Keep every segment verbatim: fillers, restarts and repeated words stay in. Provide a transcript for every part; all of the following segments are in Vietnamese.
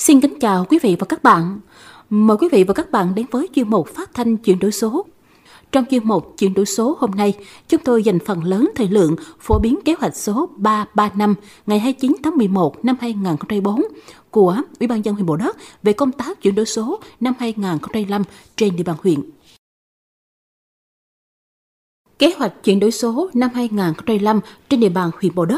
Xin kính chào quý vị và các bạn. Mời quý vị và các bạn đến với chuyên mục phát thanh chuyển đổi số. Trong chuyên mục chuyển đổi số hôm nay, chúng tôi dành phần lớn thời lượng phổ biến kế hoạch số ba ba năm ngày hai mươi chín tháng mười một năm hai nghìn không trăm hai mươi bốn của Ủy ban nhân dân huyện Bầu Đất về công tác chuyển đổi số năm hai nghìn không trăm hai mươi lăm trên địa bàn huyện. Kế hoạch chuyển đổi số năm hai nghìn không trăm hai mươi lăm trên địa bàn huyện Bầu Đất.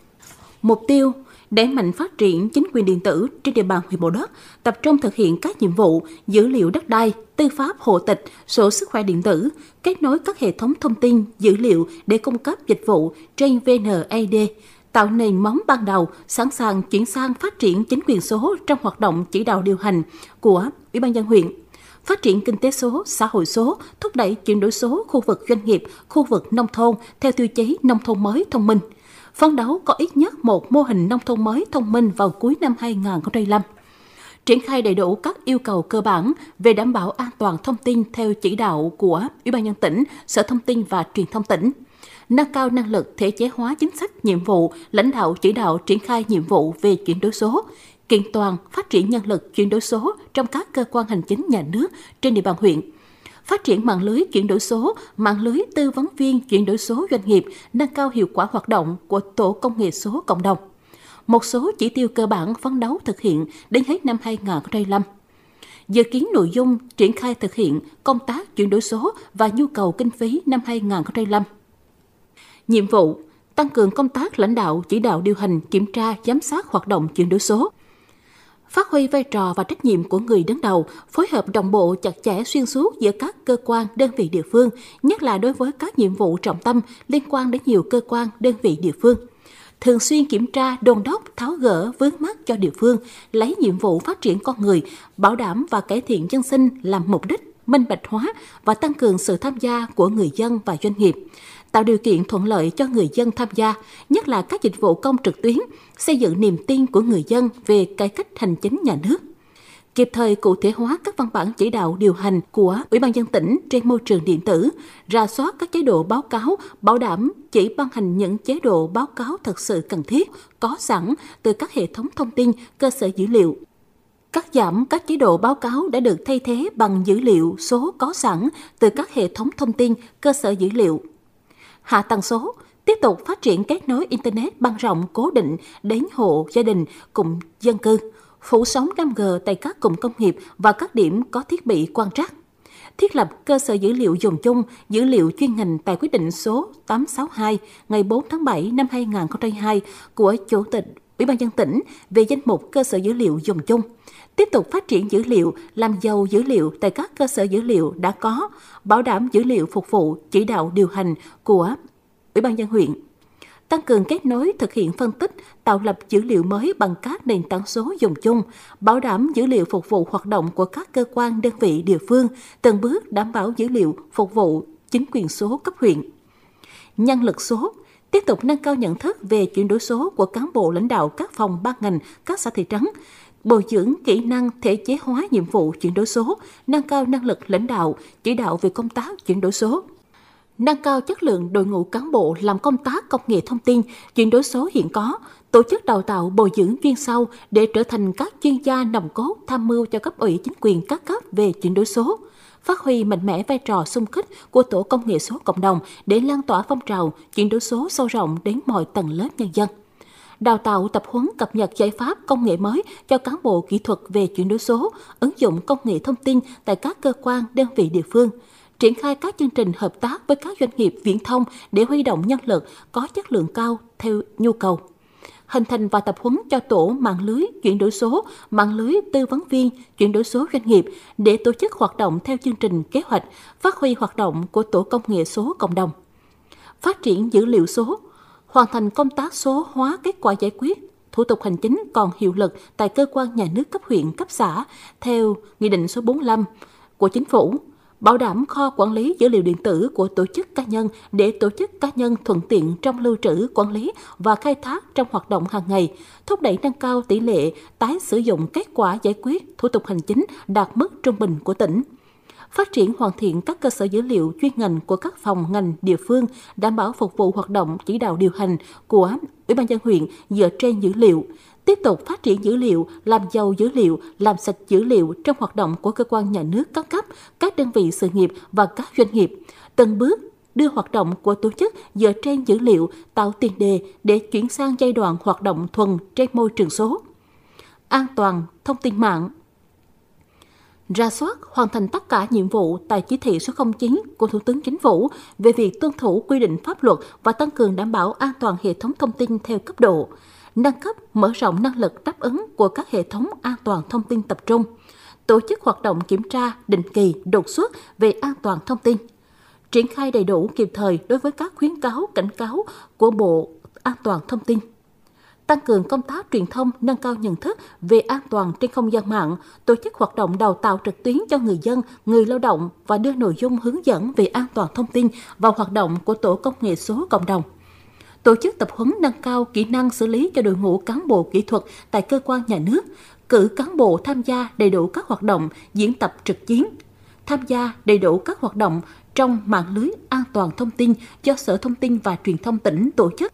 Mục tiêu đẩy mạnh phát triển chính quyền điện tử trên địa bàn huyện Bầu Đất, tập trung thực hiện các nhiệm vụ dữ liệu đất đai, tư pháp hộ tịch, sổ sức khỏe điện tử, kết nối các hệ thống thông tin, dữ liệu để cung cấp dịch vụ trên vê en a đê, tạo nền móng ban đầu, sẵn sàng chuyển sang phát triển chính quyền số trong hoạt động chỉ đạo điều hành của Ủy ban nhân dân huyện. Phát triển kinh tế số, xã hội số, thúc đẩy chuyển đổi số khu vực doanh nghiệp, khu vực nông thôn theo tiêu chí nông thôn mới thông minh. Phấn đấu có ít nhất một mô hình nông thôn mới thông minh vào cuối năm hai nghìn không trăm hai mươi lăm. Triển khai đầy đủ các yêu cầu cơ bản về đảm bảo an toàn thông tin theo chỉ đạo của Ủy ban nhân dân tỉnh, Sở Thông tin và Truyền thông tỉnh. Nâng cao năng lực thể chế hóa chính sách, nhiệm vụ, lãnh đạo chỉ đạo triển khai nhiệm vụ về chuyển đổi số, kiện toàn phát triển nhân lực chuyển đổi số trong các cơ quan hành chính nhà nước trên địa bàn huyện. Phát triển mạng lưới chuyển đổi số, mạng lưới tư vấn viên chuyển đổi số doanh nghiệp, nâng cao hiệu quả hoạt động của tổ công nghệ số cộng đồng. Một số chỉ tiêu cơ bản phấn đấu thực hiện đến hết năm hai nghìn không trăm hai mươi lăm. Dự kiến nội dung triển khai thực hiện công tác chuyển đổi số và nhu cầu kinh phí năm hai nghìn không trăm hai mươi lăm. Nhiệm vụ tăng cường công tác lãnh đạo, chỉ đạo điều hành, kiểm tra, giám sát hoạt động chuyển đổi số. Phát huy vai trò và trách nhiệm của người đứng đầu, phối hợp đồng bộ chặt chẽ xuyên suốt giữa các cơ quan, đơn vị địa phương, nhất là đối với các nhiệm vụ trọng tâm liên quan đến nhiều cơ quan, đơn vị địa phương. Thường xuyên kiểm tra, đôn đốc, tháo gỡ vướng mắc cho địa phương, lấy nhiệm vụ phát triển con người, bảo đảm và cải thiện dân sinh làm mục đích, minh bạch hóa và tăng cường sự tham gia của người dân và doanh nghiệp. Tạo điều kiện thuận lợi cho người dân tham gia, nhất là các dịch vụ công trực tuyến, xây dựng niềm tin của người dân về cải cách hành chính nhà nước. Kịp thời cụ thể hóa các văn bản chỉ đạo điều hành của Ủy ban nhân dân tỉnh trên môi trường điện tử, rà soát các chế độ báo cáo, bảo đảm chỉ ban hành những chế độ báo cáo thật sự cần thiết, có sẵn từ các hệ thống thông tin, cơ sở dữ liệu. Cắt giảm các chế độ báo cáo đã được thay thế bằng dữ liệu số có sẵn từ các hệ thống thông tin, cơ sở dữ liệu. Hạ tầng số, tiếp tục phát triển kết nối Internet băng rộng cố định đến hộ gia đình, cụm dân cư, phủ sóng năm G tại các cụm công nghiệp và các điểm có thiết bị quan trắc. Thiết lập cơ sở dữ liệu dùng chung, dữ liệu chuyên ngành tại quyết định số tám trăm sáu mươi hai ngày bốn tháng bảy năm hai nghìn không trăm hai mươi hai của Chủ tịch Ủy ban nhân dân tỉnh về danh mục cơ sở dữ liệu dùng chung. Tiếp tục phát triển dữ liệu, làm giàu dữ liệu tại các cơ sở dữ liệu đã có, bảo đảm dữ liệu phục vụ chỉ đạo điều hành của Ủy ban nhân dân huyện. Tăng cường kết nối thực hiện phân tích, tạo lập dữ liệu mới bằng các nền tảng số dùng chung, bảo đảm dữ liệu phục vụ hoạt động của các cơ quan đơn vị địa phương, từng bước đảm bảo dữ liệu phục vụ chính quyền số cấp huyện. Nhân lực số, tiếp tục nâng cao nhận thức về chuyển đổi số của cán bộ lãnh đạo các phòng ban ngành, các xã thị trấn, bồi dưỡng kỹ năng thể chế hóa nhiệm vụ chuyển đổi số, nâng cao năng lực lãnh đạo, chỉ đạo về công tác chuyển đổi số. Nâng cao chất lượng đội ngũ cán bộ làm công tác công nghệ thông tin, chuyển đổi số hiện có, tổ chức đào tạo bồi dưỡng chuyên sâu để trở thành các chuyên gia nòng cốt tham mưu cho cấp ủy chính quyền các cấp về chuyển đổi số. Phát huy mạnh mẽ vai trò xung kích của tổ công nghệ số cộng đồng để lan tỏa phong trào chuyển đổi số sâu rộng đến mọi tầng lớp nhân dân. Đào tạo tập huấn cập nhật giải pháp công nghệ mới cho cán bộ kỹ thuật về chuyển đổi số, ứng dụng công nghệ thông tin tại các cơ quan, đơn vị địa phương. Triển khai các chương trình hợp tác với các doanh nghiệp viễn thông để huy động nhân lực có chất lượng cao theo nhu cầu. Hình thành và tập huấn cho tổ mạng lưới chuyển đổi số, mạng lưới tư vấn viên chuyển đổi số doanh nghiệp để tổ chức hoạt động theo chương trình kế hoạch, phát huy hoạt động của tổ công nghệ số cộng đồng. Phát triển dữ liệu số, hoàn thành công tác số hóa kết quả giải quyết thủ tục hành chính còn hiệu lực tại cơ quan nhà nước cấp huyện, cấp xã theo Nghị định số bốn mươi lăm của Chính phủ. Bảo đảm kho quản lý dữ liệu điện tử của tổ chức cá nhân để tổ chức cá nhân thuận tiện trong lưu trữ, quản lý và khai thác trong hoạt động hàng ngày, thúc đẩy nâng cao tỷ lệ tái sử dụng kết quả giải quyết thủ tục hành chính đạt mức trung bình của tỉnh. phát triển hoàn thiện các cơ sở dữ liệu chuyên ngành của các phòng ngành địa phương, đảm bảo phục vụ hoạt động chỉ đạo điều hành của Ủy ban nhân dân huyện dựa trên dữ liệu. Tiếp tục phát triển dữ liệu, làm giàu dữ liệu, làm sạch dữ liệu trong hoạt động của cơ quan nhà nước các cấp, các đơn vị sự nghiệp và các doanh nghiệp. Từng bước đưa hoạt động của tổ chức dựa trên dữ liệu tạo tiền đề để chuyển sang giai đoạn hoạt động thuần trên môi trường số. An toàn thông tin mạng. Rà soát hoàn thành tất cả nhiệm vụ tại chỉ thị số không chín của Thủ tướng Chính phủ về việc tuân thủ quy định pháp luật và tăng cường đảm bảo an toàn hệ thống thông tin theo cấp độ, nâng cấp, mở rộng năng lực đáp ứng của các hệ thống an toàn thông tin tập trung, tổ chức hoạt động kiểm tra định kỳ, đột xuất về an toàn thông tin, triển khai đầy đủ kịp thời đối với các khuyến cáo, cảnh cáo của Bộ An toàn thông tin, tăng cường công tác truyền thông, nâng cao nhận thức về an toàn trên không gian mạng, tổ chức hoạt động đào tạo trực tuyến cho người dân, người lao động và đưa nội dung hướng dẫn về an toàn thông tin vào hoạt động của tổ công nghệ số cộng đồng. Tổ chức tập huấn nâng cao kỹ năng xử lý cho đội ngũ cán bộ kỹ thuật tại cơ quan nhà nước, cử cán bộ tham gia đầy đủ các hoạt động diễn tập trực chiến, tham gia đầy đủ các hoạt động trong mạng lưới an toàn thông tin do Sở Thông tin và Truyền thông tỉnh tổ chức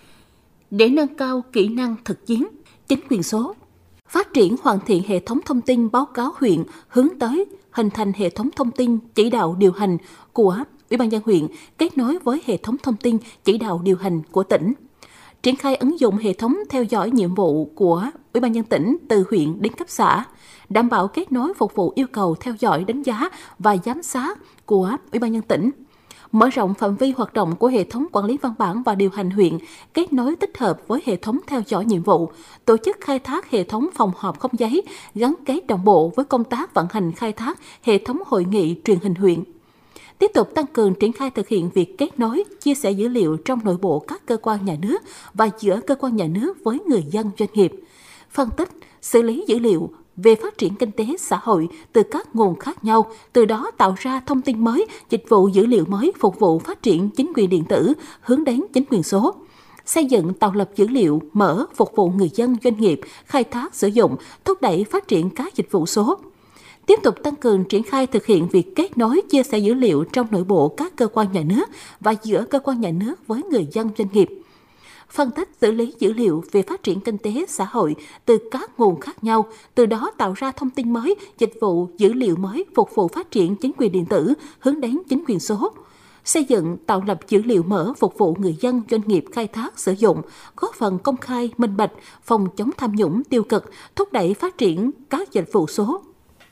để nâng cao kỹ năng thực chiến, chính quyền số. Phát triển hoàn thiện hệ thống thông tin báo cáo huyện hướng tới hình thành hệ thống thông tin chỉ đạo điều hành của Ủy ban nhân dân huyện kết nối với hệ thống thông tin chỉ đạo điều hành của tỉnh. Triển khai ứng dụng hệ thống theo dõi nhiệm vụ của Ủy ban nhân dân tỉnh từ huyện đến cấp xã, đảm bảo kết nối phục vụ yêu cầu theo dõi, đánh giá và giám sát của Ủy ban nhân dân tỉnh. Mở rộng phạm vi hoạt động của hệ thống quản lý văn bản và điều hành huyện, kết nối tích hợp với hệ thống theo dõi nhiệm vụ, tổ chức khai thác hệ thống phòng họp không giấy, gắn kết đồng bộ với công tác vận hành khai thác hệ thống hội nghị truyền hình huyện. Tiếp tục tăng cường triển khai thực hiện việc kết nối, chia sẻ dữ liệu trong nội bộ các cơ quan nhà nước và giữa cơ quan nhà nước với người dân doanh nghiệp. Phân tích, xử lý dữ liệu về phát triển kinh tế xã hội từ các nguồn khác nhau, từ đó tạo ra thông tin mới, dịch vụ dữ liệu mới phục vụ phát triển chính quyền điện tử hướng đến chính quyền số. Xây dựng tạo lập dữ liệu mở phục vụ người dân doanh nghiệp, khai thác sử dụng, thúc đẩy phát triển các dịch vụ số. Tiếp tục tăng cường triển khai thực hiện việc kết nối, chia sẻ dữ liệu trong nội bộ các cơ quan nhà nước và giữa cơ quan nhà nước với người dân doanh nghiệp. Phân tích xử lý dữ liệu về phát triển kinh tế xã hội từ các nguồn khác nhau, từ đó tạo ra thông tin mới, dịch vụ dữ liệu mới phục vụ phát triển chính quyền điện tử hướng đến chính quyền số. Xây dựng tạo lập dữ liệu mở phục vụ người dân doanh nghiệp khai thác sử dụng, góp phần công khai, minh bạch, phòng chống tham nhũng tiêu cực, thúc đẩy phát triển các dịch vụ số.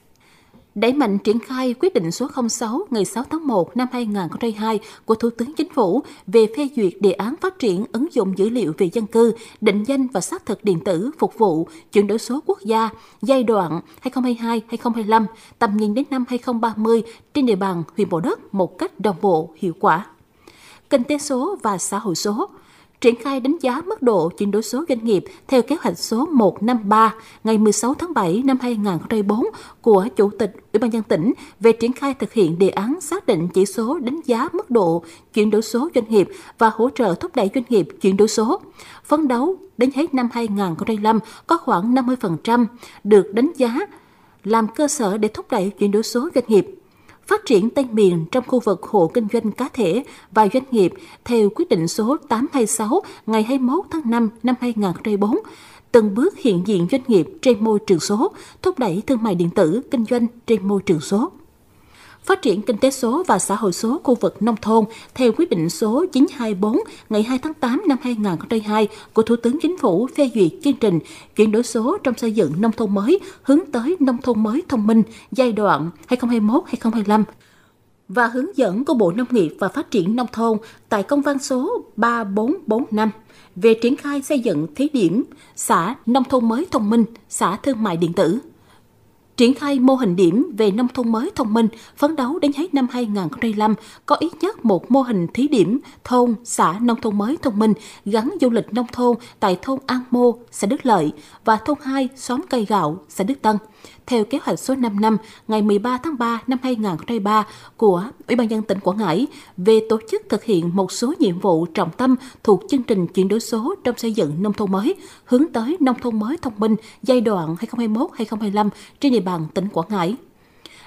Đẩy mạnh triển khai quyết định số không sáu ngày sáu tháng một năm hai nghìn không trăm hai mươi hai của Thủ tướng Chính phủ về phê duyệt đề án phát triển ứng dụng dữ liệu về dân cư, định danh và xác thực điện tử phục vụ chuyển đổi số quốc gia giai đoạn hai nghìn không trăm hai mươi hai đến hai nghìn không trăm hai mươi lăm, tầm nhìn đến năm hai nghìn không trăm ba mươi trên địa bàn huyện Mộ Đất một cách đồng bộ, hiệu quả. Kinh tế số và xã hội số. Triển khai đánh giá mức độ chuyển đổi số doanh nghiệp theo kế hoạch số một trăm năm mươi ba ngày mười sáu tháng bảy năm hai nghìn không trăm hai mươi bốn của Chủ tịch Ủy ban nhân dân tỉnh về triển khai thực hiện đề án xác định chỉ số đánh giá mức độ chuyển đổi số doanh nghiệp và hỗ trợ thúc đẩy doanh nghiệp chuyển đổi số. Phấn đấu đến hết năm hai nghìn không trăm hai mươi lăm có khoảng năm mươi phần trăm được đánh giá làm cơ sở để thúc đẩy chuyển đổi số doanh nghiệp. Phát triển tên miền trong khu vực hộ kinh doanh cá thể và doanh nghiệp theo quyết định số tám trăm hai mươi sáu ngày hai mươi mốt tháng năm năm hai nghìn không trăm hai mươi bốn, từng bước hiện diện doanh nghiệp trên môi trường số, thúc đẩy thương mại điện tử, kinh doanh trên môi trường số. Phát triển kinh tế số và xã hội số khu vực nông thôn theo quyết định số chín trăm hai mươi tư ngày hai tháng tám năm hai nghìn không trăm hai mươi hai của Thủ tướng Chính phủ phê duyệt chương trình chuyển đổi số trong xây dựng nông thôn mới hướng tới nông thôn mới thông minh giai đoạn hai nghìn không trăm hai mươi mốt đến hai nghìn không trăm hai mươi lăm và hướng dẫn của Bộ Nông nghiệp và Phát triển Nông thôn tại công văn số ba nghìn bốn trăm bốn mươi lăm về triển khai xây dựng thí điểm xã nông thôn mới thông minh, xã thương mại điện tử. Triển khai mô hình điểm về nông thôn mới thông minh, phấn đấu đến hết năm hai nghìn không trăm hai mươi lăm có ít nhất một mô hình thí điểm thôn, xã nông thôn mới thông minh gắn du lịch nông thôn tại thôn An Mô, xã Đức Lợi và thôn hai, xóm Cây Gạo, xã Đức Tân. Theo kế hoạch số năm năm ngày mười ba tháng ba năm hai nghìn không trăm hai mươi ba của Ủy ban nhân dân tỉnh Quảng Ngãi về tổ chức thực hiện một số nhiệm vụ trọng tâm thuộc chương trình chuyển đổi số trong xây dựng nông thôn mới, hướng tới nông thôn mới thông minh giai đoạn hai nghìn không trăm hai mươi mốt đến hai nghìn không trăm hai mươi lăm trên địa bàn tỉnh Quảng Ngãi.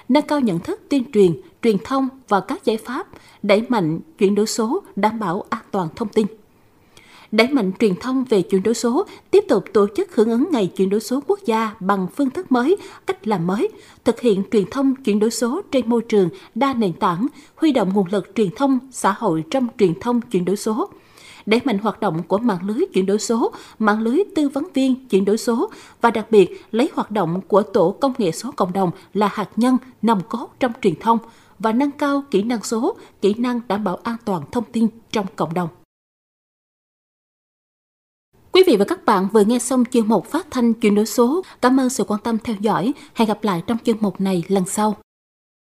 nâng cao nhận thức tuyên truyền, truyền thông và các giải pháp, đẩy mạnh chuyển đổi số, đảm bảo an toàn thông tin. Đẩy mạnh truyền thông về chuyển đổi số, tiếp tục tổ chức hưởng ứng Ngày chuyển đổi số quốc gia bằng phương thức mới, cách làm mới, thực hiện truyền thông chuyển đổi số trên môi trường đa nền tảng, huy động nguồn lực truyền thông xã hội trong truyền thông chuyển đổi số. Đẩy mạnh hoạt động của mạng lưới chuyển đổi số, mạng lưới tư vấn viên chuyển đổi số và đặc biệt lấy hoạt động của tổ công nghệ số cộng đồng là hạt nhân nòng cốt trong truyền thông và nâng cao kỹ năng số, kỹ năng đảm bảo an toàn thông tin trong cộng đồng. Quý vị và các bạn vừa nghe xong chuyên mục phát thanh chuyển đổi số. Cảm ơn sự quan tâm theo dõi. Hẹn gặp lại trong chuyên mục này lần sau.